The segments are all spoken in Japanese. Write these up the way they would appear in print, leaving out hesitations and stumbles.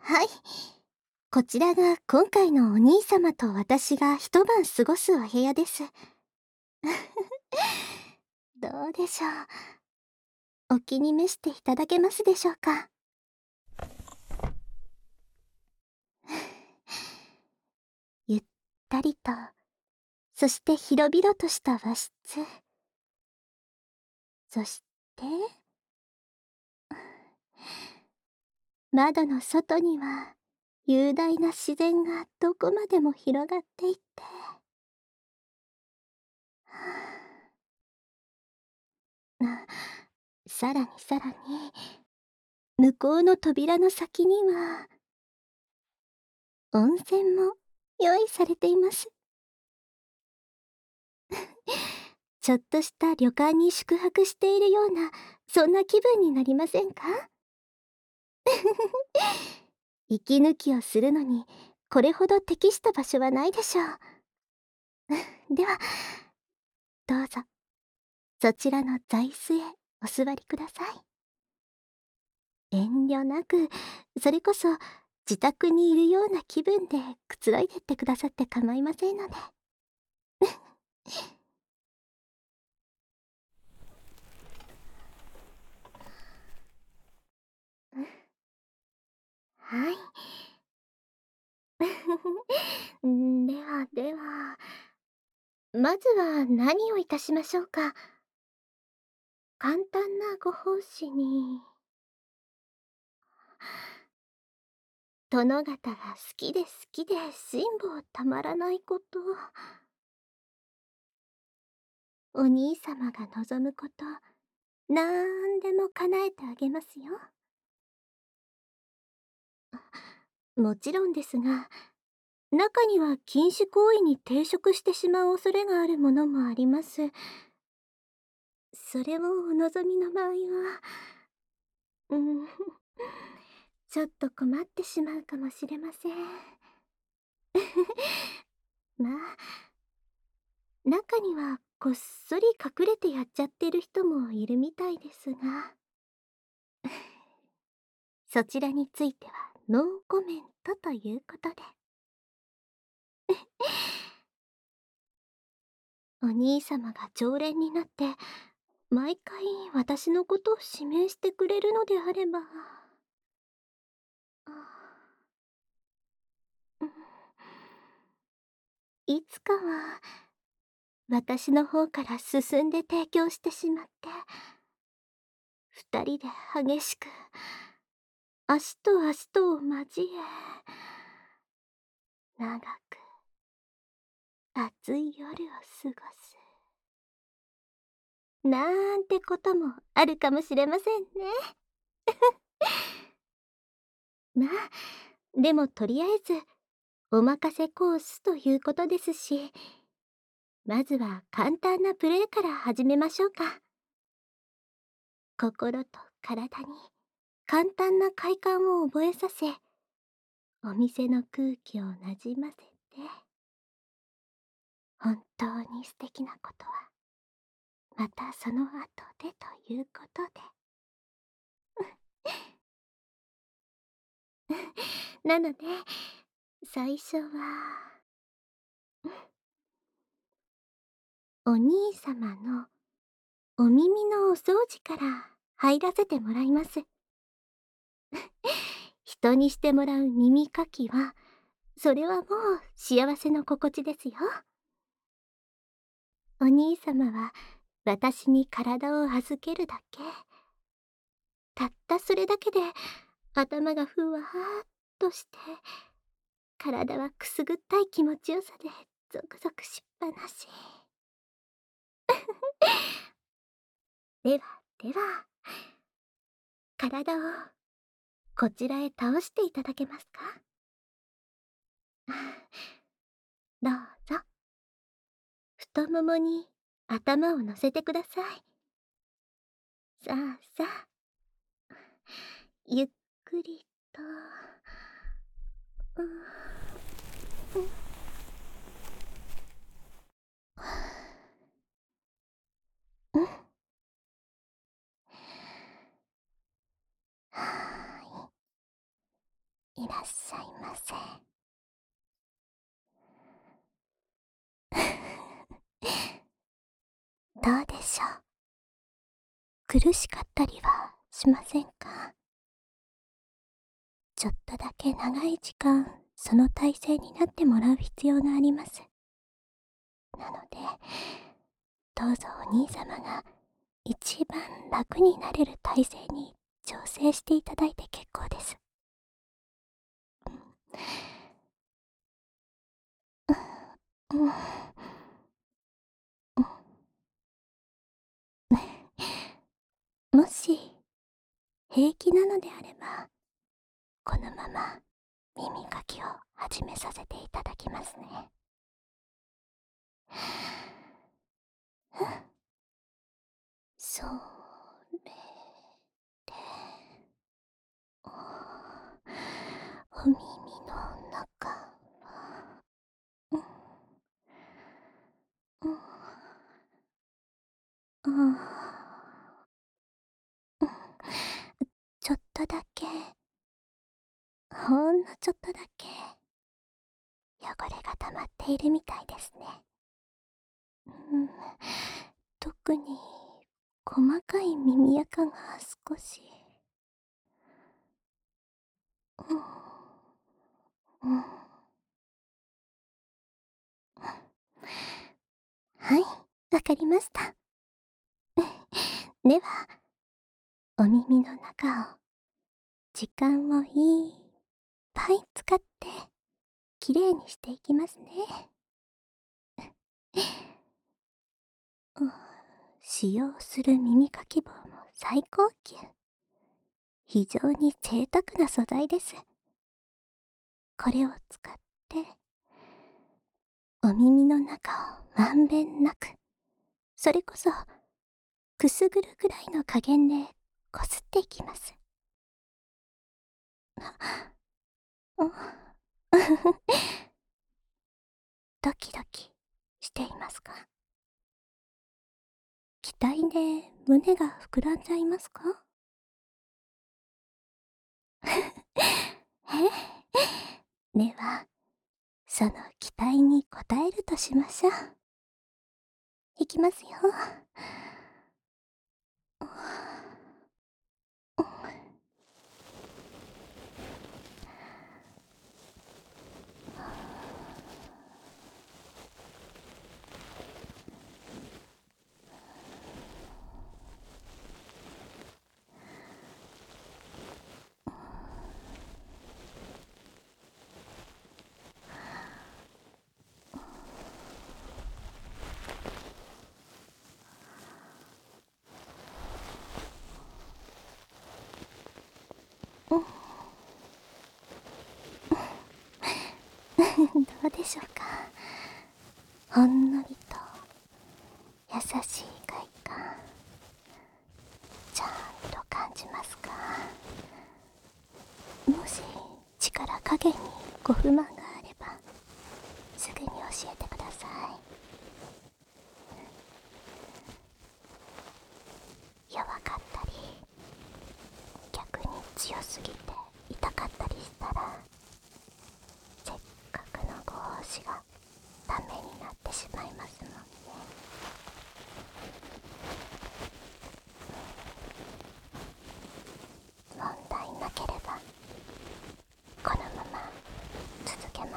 はい。こちらが今回のお兄様と私が一晩過ごすお部屋です。どうでしょう。お気に召していただけますでしょうか。ゆったりと、そして広々とした和室。そして、窓の外には雄大な自然がどこまでも広がっていって、あ、さらにさらに、向こうの扉の先には、温泉も用意されています。ちょっとした旅館に宿泊しているような、そんな気分になりませんか？息抜きをするのに、これほど適した場所はないでしょう。では、どうぞ、そちらの座椅子へお座りください。遠慮なく、それこそ自宅にいるような気分でくつろいでってくださって構いませんので。はい。ではでは、まずは何をいたしましょうか。簡単なご奉仕に、殿方が好きで好きで辛抱たまらないこと、お兄様が望むこと、なんでも叶えてあげますよ。もちろんですが、中には禁止行為に抵触してしまう恐れがあるものもあります。それをお望みの場合は、うん、ちょっと困ってしまうかもしれません。まあ、中にはこっそり隠れてやっちゃってる人もいるみたいですが、そちらについてはノーコメントということで。お兄様が常連になって毎回私のことを指名してくれるのであれば、うん、いつかは私の方から進んで提供してしまって、二人で激しく足と足とを交え、長く暑い夜を過ごすなんてこともあるかもしれませんね。まあ、でもとりあえずお任せコースということですし、まずは簡単なプレーから始めましょうか。心と体に簡単な快感を覚えさせ、お店の空気をなじませて、本当に素敵なことはまたその後でということで。なので、最初はお兄様のお耳のお掃除から入らせてもらいます。人にしてもらう耳かきは、それはもう幸せの心地ですよ。お兄様は私に体を預けるだけ。たったそれだけで頭がふわーっとして、体はくすぐったい気持ちよさでゾクゾクしっぱなし。ではでは、体をこちらへ倒していただけますか？どうぞ。太ももに頭を乗せてください。さあさあ、ゆっくりと。うん、うん、うん。はーい。 いらっしゃいませ。どうでしょう。苦しかったりはしませんか？ちょっとだけ長い時間その体勢になってもらう必要があります。なのでどうぞお兄様が一番楽になれる体勢に調整していただいて結構です。うん、もし平気なのであればこのまま耳かきを始めさせていただきますね。それでお耳の中はうんうんあーうんちょっとだけほんのちょっとだけ汚れが溜まっているみたいですね。うん、特に細かい耳垢が少し。うん、うん、はい、わかりました。では、お耳の中を時間をいっぱい使ってきれいにしていきますね。うん、使用する耳かき棒も最高級。非常に贅沢な素材です。これを使ってお耳の中をまんべんなく、それこそくすぐるぐらいの加減でこすっていきます。うんドキドキしていますか？期待で胸が膨らんじゃいますか？では、その期待に応えるとしましょう。いきますよ。どうでしょうか。ほんのりと優しい快感、ちゃんと感じますか？もし力加減にご不満があればすぐに教えてください。弱かったり逆に強すぎて痛かったりしたらせっかくのご奉仕がダメになってしまいますもんね。問題なければこのまま続けます。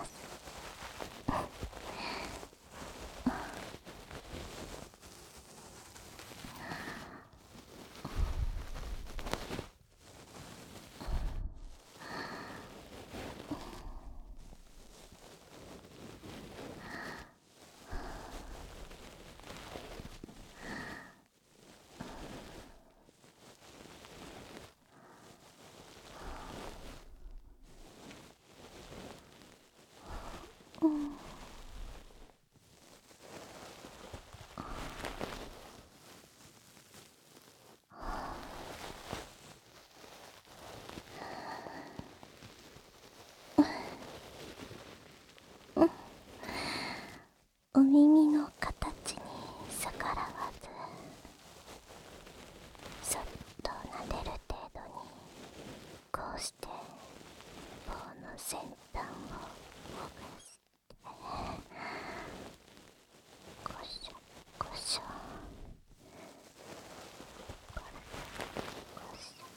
お耳の形に逆らわずそっと撫でる程度にこうして棒の先端をほぐしてゴショゴショゴショ。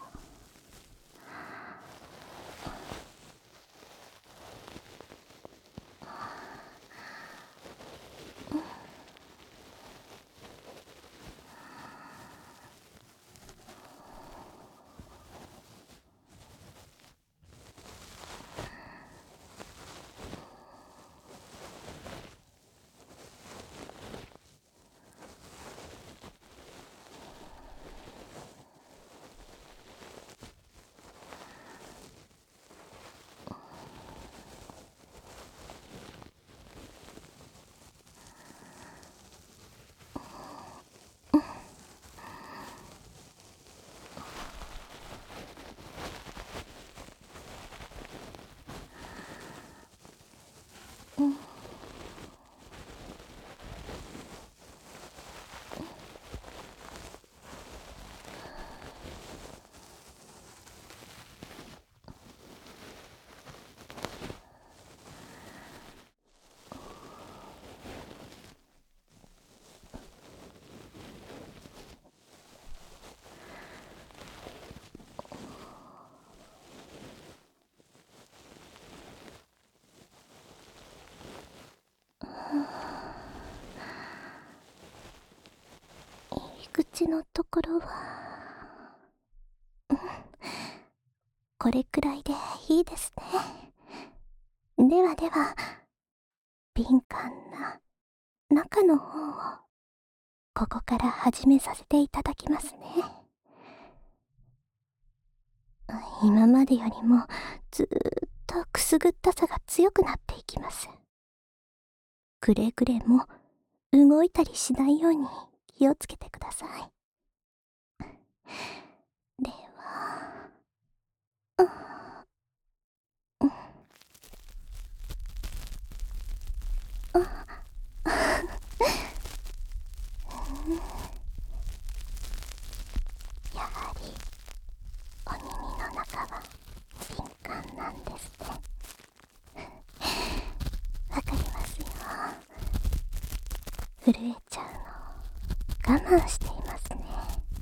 入り口のところは、これくらいでいいですね。ではでは、敏感な中の方をここから始めさせていただきますね。今までよりもずーっとくすぐったさが強くなっていきます。くれぐれも動いたりしないように気をつけてください。では、やはりお耳の中は敏感なんですね。わかりますよ。震えちゃうの我慢していますね。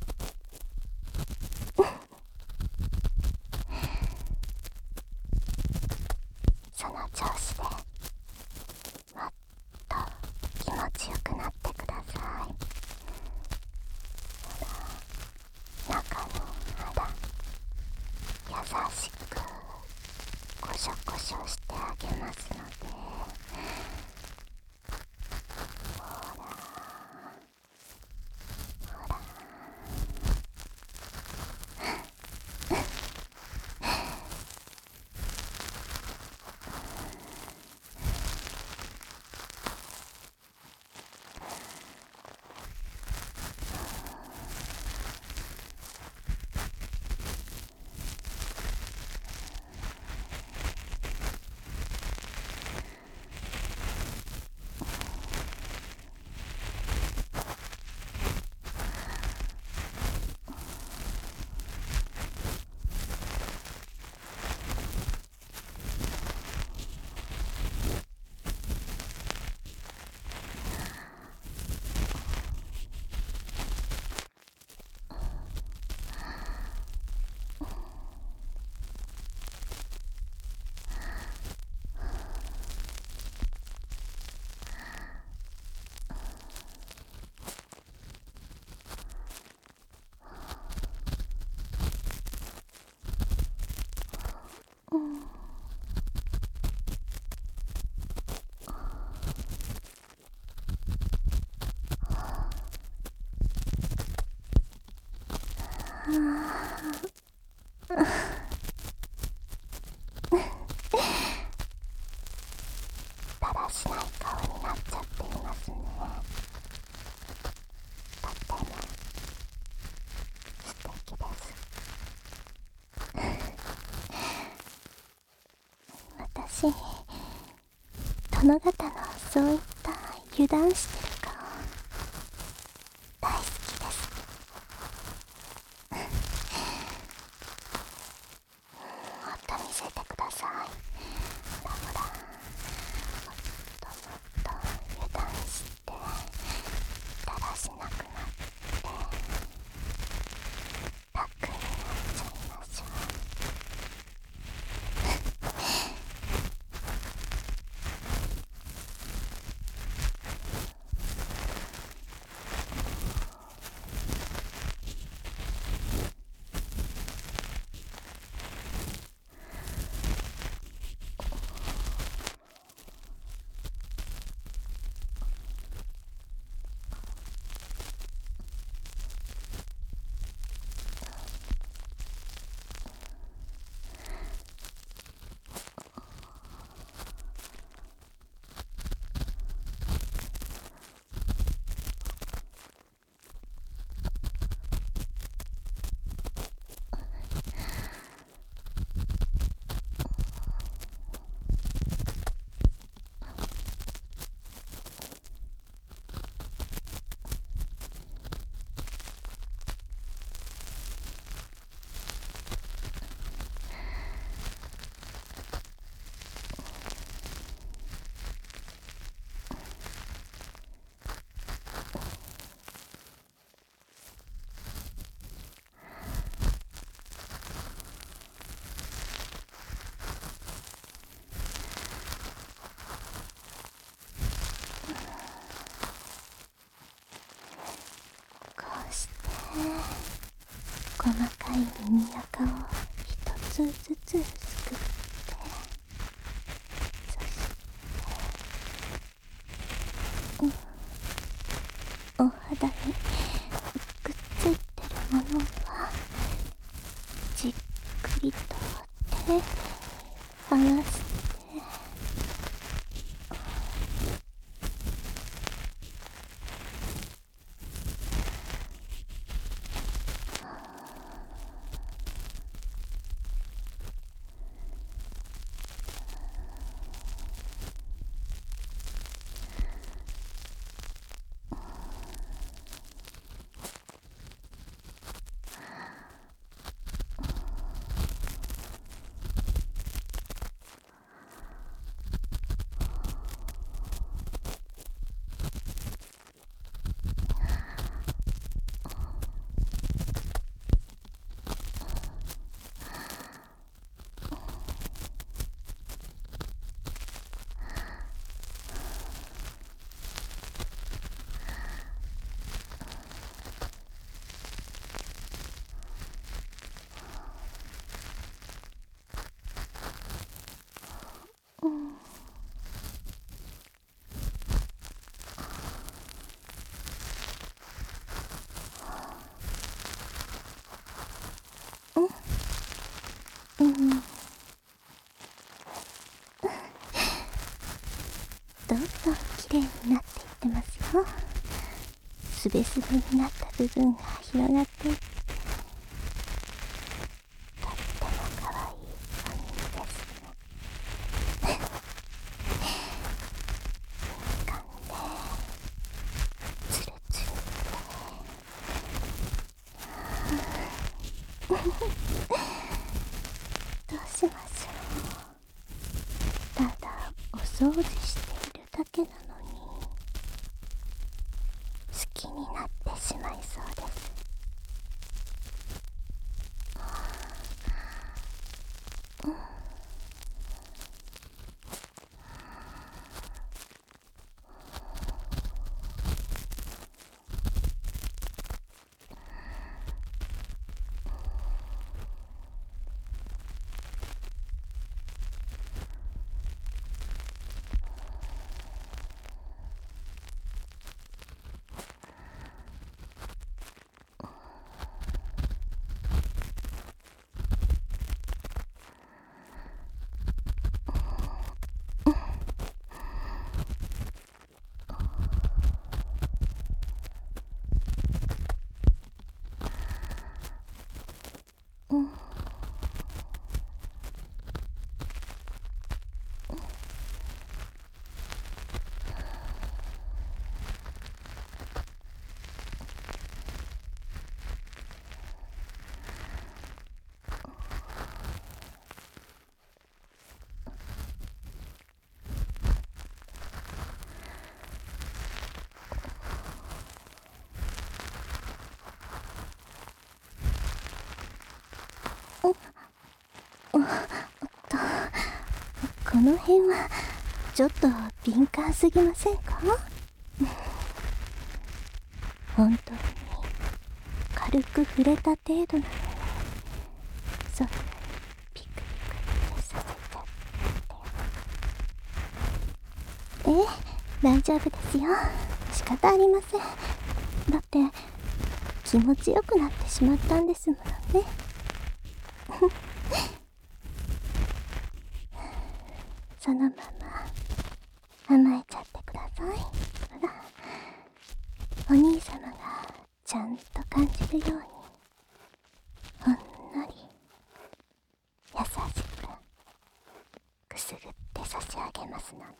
その調子でもっと気持ちよくなってください。中の肌、優しくゴショゴショしてあげますので、ほらほら。だらしない顔になっちゃっていますね。とっても素敵です。私、殿方のそういった油断してる顔大好きです。もっと見せてください。 かい耳垢を一つずつすくって、そして、お肌にくっついてるものはじっくりと手で剥がして、どんどんきれいになっていってますよ。すべすべになった部分が広がっていって、とってもかわいいお耳ですね。敏感でツルツルどうしましょう。ただお掃除しているだけなのに好きになってしまいそうです。この辺はちょっと敏感すぎませんか？本当に軽く触れた程度なのに、そんなにピクピクってさせちゃって。大丈夫ですよ。仕方ありません。だって気持ちよくなってしまったんですものね。そのまま甘えちゃってください。ほら、お兄様がちゃんと感じるようにほんのり優しくくすぐって差し上げますので。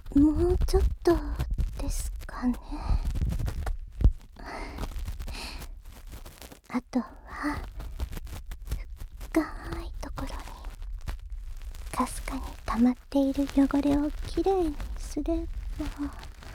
もうちょっとですかね。あとは深いところにかすかに溜まっている汚れをきれいにすれば。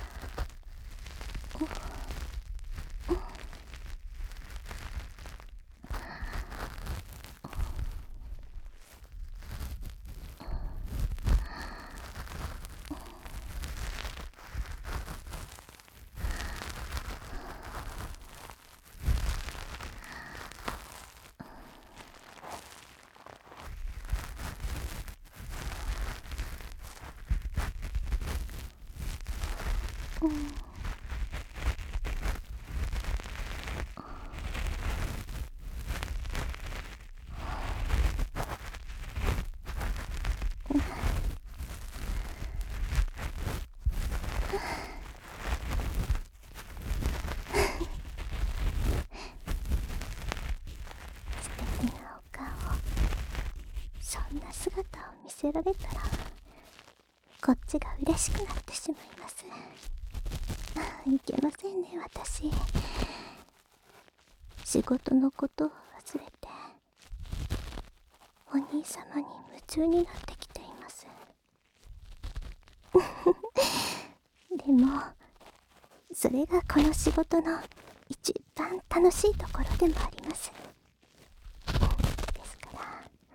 素敵なお顔、そんな姿を見せられたらこっちが嬉しくなってしまいます。いけませんね、私。仕事のことを忘れてお兄様に夢中になってきています。でもそれがこの仕事の一番楽しいところでもあります。ですから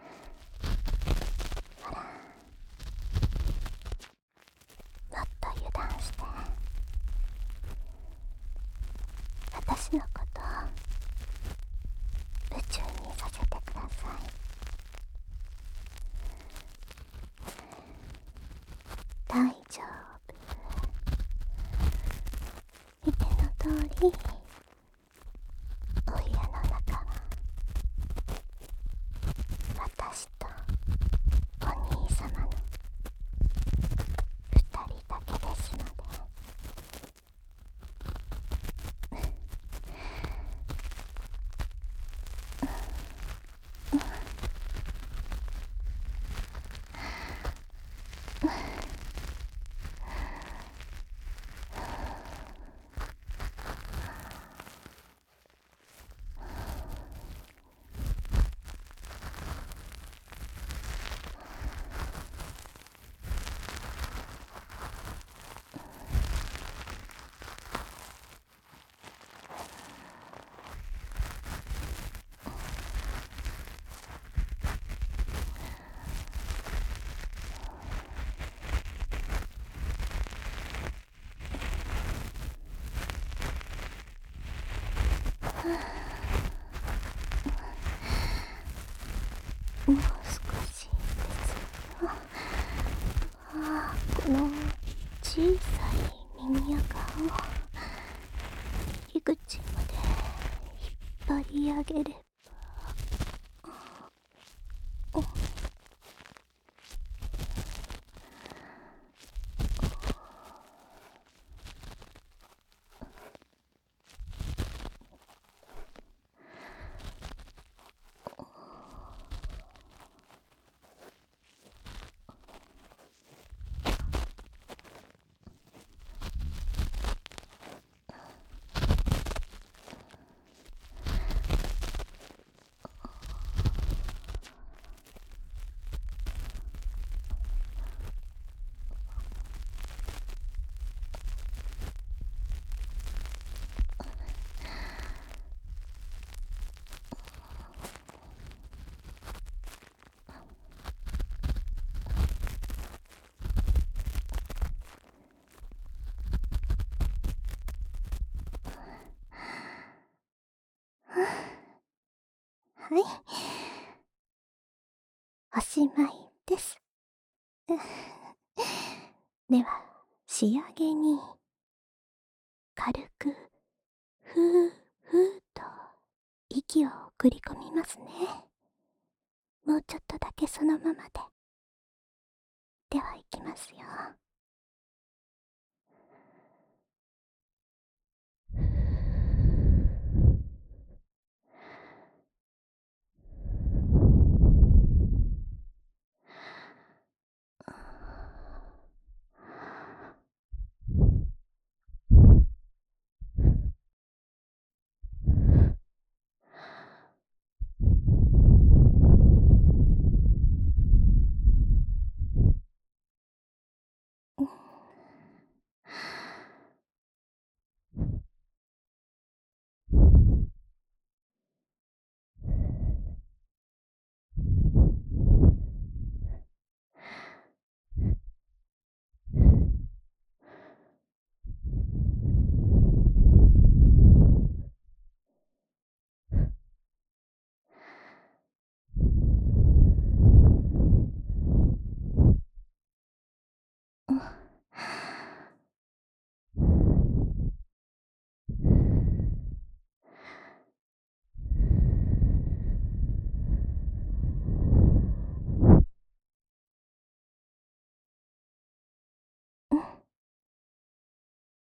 ほら、もっと油断して私のことを夢中にさせてください。大丈夫。見ての通りお部屋の中は私とお兄様の二人だけですので。もう少しですよ。この小さい耳垢を入り口まで引っ張り上げれば。はい、おしまいです。では仕上げに軽くふーふーと息を送り込みますね。もうちょっとだけそのままで。ではいきますよ。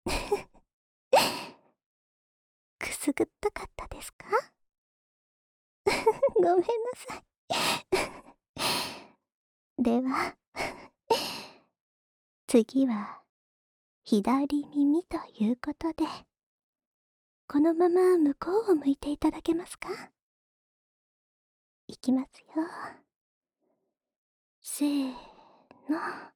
くすぐったかったですか？ごめんなさい。では、次は左耳ということで、このまま向こうを向いていただけますか？いきますよ。せーの。